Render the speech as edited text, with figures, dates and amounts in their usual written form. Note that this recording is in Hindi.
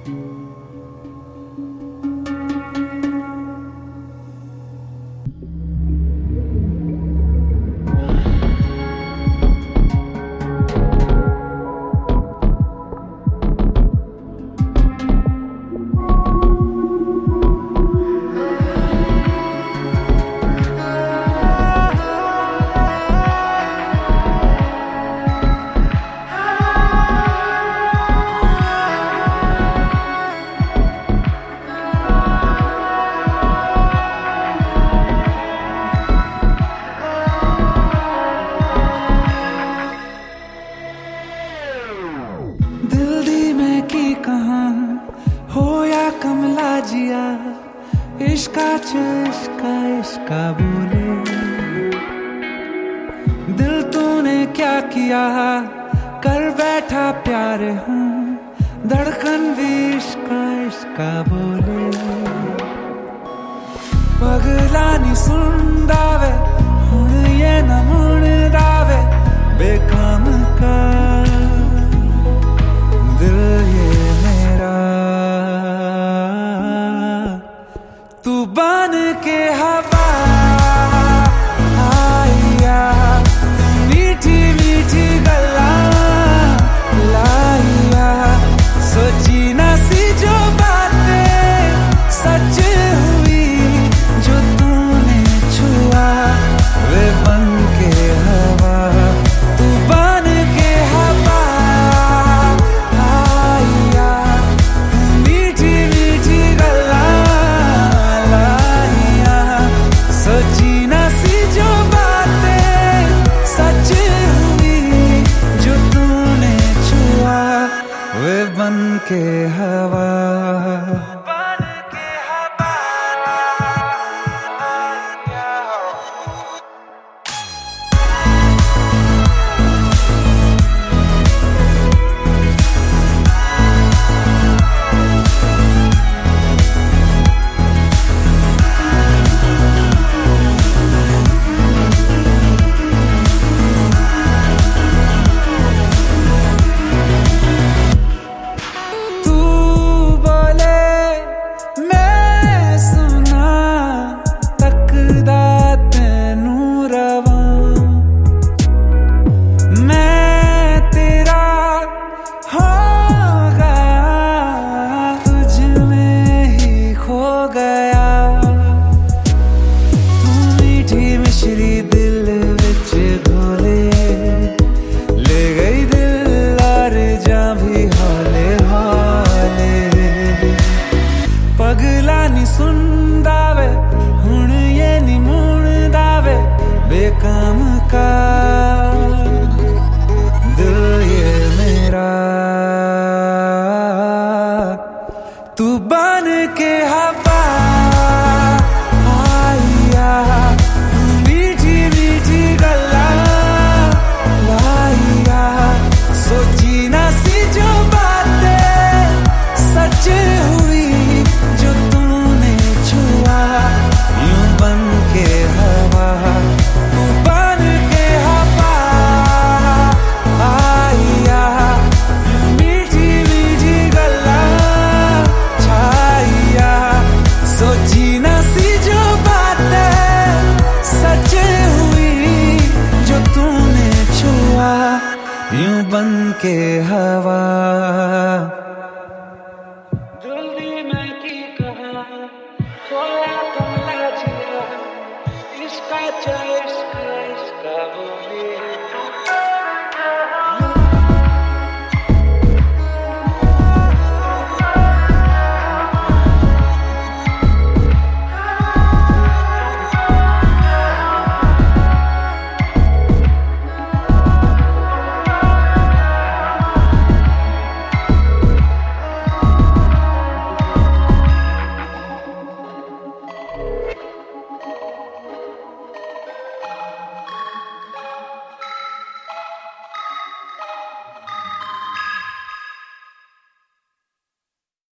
जिया इश्का इश्का इश्का बोले, दिल तूने क्या किया कर बैठा प्यार हूँ, धड़कन भी इश्का इश्का बोले। पगला नी सुनदा वे हुण ये न मुड़दा वे, बेकाम का दिल ये मेरा तू बन के हवा आया, मीठी मीठी गल्ला लाया, सोची ना सी जो बातें सच हुई, जो तूने छुआ वे बन के हवा, तू बन के हवा आया, मीठी मीठी गल्ला लाया, सोची ना सी जो बातें सच हुई, जो तूने छुआ वे बन के हवा। पगला नी सुनदा वे हुण ये नी मुड़दा वे, बेकाम का दिल ये मेरा तू बन के हवा आया, मीठी मीठी गल्ला लाया, सोची ना सी जो बातें सच हुई, जो तूने छुआ यूं बन के हवा, तू बन के हवा आया, मीठी मीठी गल्ला छाया, सोची ना सी जो बातें सच हुई, जो तूने छुआ यूं बन के हवा।